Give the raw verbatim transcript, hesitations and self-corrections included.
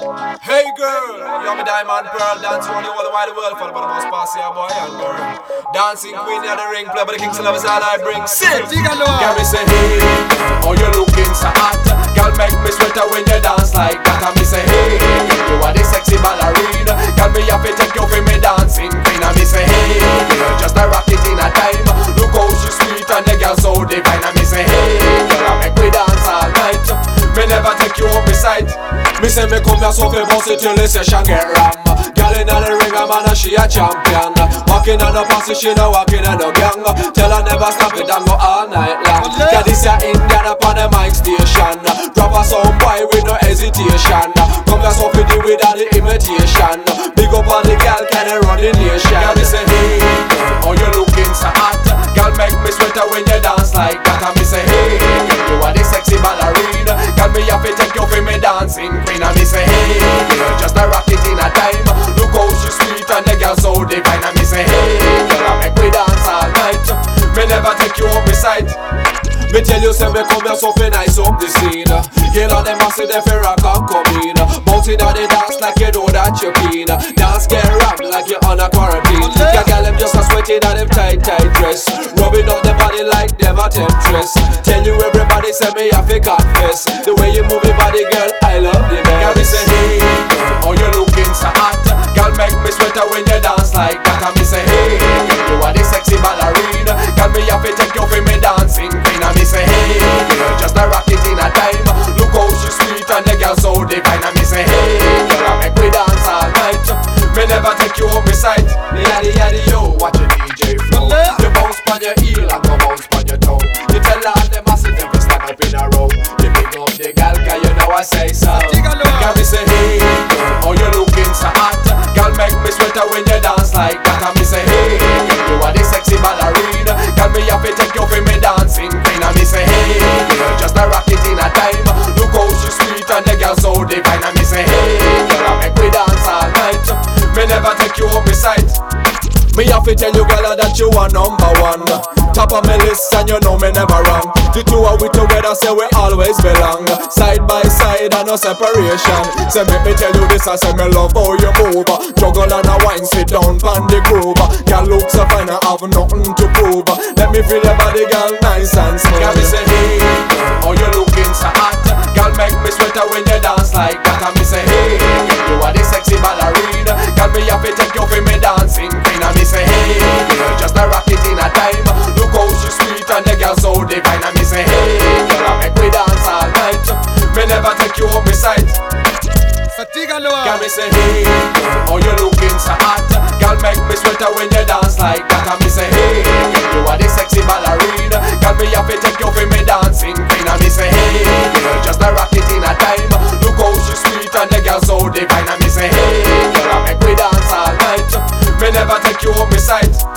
Hey girl, you're my diamond pearl, dancing on the whole wide world for the most passy boy and girl. Dancing queen of the ring, play by the kings of love is all I bring. Sit, can me say hey, oh you looking so hot. Girl make me sweater when you dance like that. And me say hey, you are the sexy ballerina. Girl me have to take you for me dancing queen. And me say hey, you're just a rocket in a time. Look how she sweet and the girl so divine. And me say hey, girl make we dance all night. Me never take you off my side. Me say me come here so fi bounce it till the session get ram. Girl inna the ring, a man and she a champion. Walking on the passy, she no walking on no gang. Tell her never stop it and go all night long. Cause this ya Indian upon the mic station. Drop a sound boy with no hesitation. Come here so fi deal with all the imitation. Big up all the girl can run the nation. Girl me say hey, oh you looking so hot. Girl make me sweater when you dance like that. And me say hey, you are the sexy ballerina. Girl me have to take you for me dancing queen. And me say hey, you're just a rocket in a time. Look how she sweet and the girl so divine. And me say hey, girl make we dance all night. Me never take you off my side. Me tell you say me come here so fi nice up the scene. Girl and them massive them fi rock and come in. Bouncing on the dance like you know that you keen. Dance get rocked like you on a quarantine. Your girl them just a sweating on them tight tight dress. Rubbing on the body like them a temptress. Tell you everybody say me have to confess. The way you move your body girl I love the best. Girl me say hey, oh you looking so hot. Girl make me sweater when you dance like that. And me say hey, you are the sexy ballerina. Girl me have to take you for me dancing queen. And me say hey, you're just a rocket in a time. Look how she sweet and the girl so divine. And me say hey, girl make we dance all night. Me never take you off my side. Yaddy yaddy yo, watch your D J flow. You bounce on your heel and go bounce on your toe. You tell all the masses them to stand up in a row. You pick up the girl cause you know I say so. Girl me say hey, oh you looking so hot. Girl make me sweater when you dance like that. And me say hey, you are the sexy ballerina. Girl me have to take you for me dancing queen. And me say hey, you're just a rocket in a time. Look how she sweet and the girl so divine. And me say hey, girl make we dance all night. Me never take you off my side. Me have to tell you girl that you are number one. Top of my list and you know me never wrong. The two of we together say we always belong. Side by side and no separation. Say make me tell you this, I say me love how you move. Juggle and a wine, sit down on the groove. Girl look so fine, I have nothing to prove. Let me feel your body girl nice and smooth. Girl me say hey, oh you looking so hot. Girl make me sweater when you dance like that. And me say hey, you are the sexy ballerina. Girl me have to take you for me dancing queen. And me say hey, you're just a rocket in a time. Look how she sweet and the girl so divine. And me say hey, girl make we dance all night. Me never take you off my side. Girl me say hey, oh you looking so hot. Girl make me sweater when you dance like that. And me say hey, you are the sexy ballerina. Girl me have to take you for me dancing queen. And me say hey, you're just a rocket in a time. Look how she sweet and the girl so divine. And me say hey, girl make we dance all night. Me never take you off my side.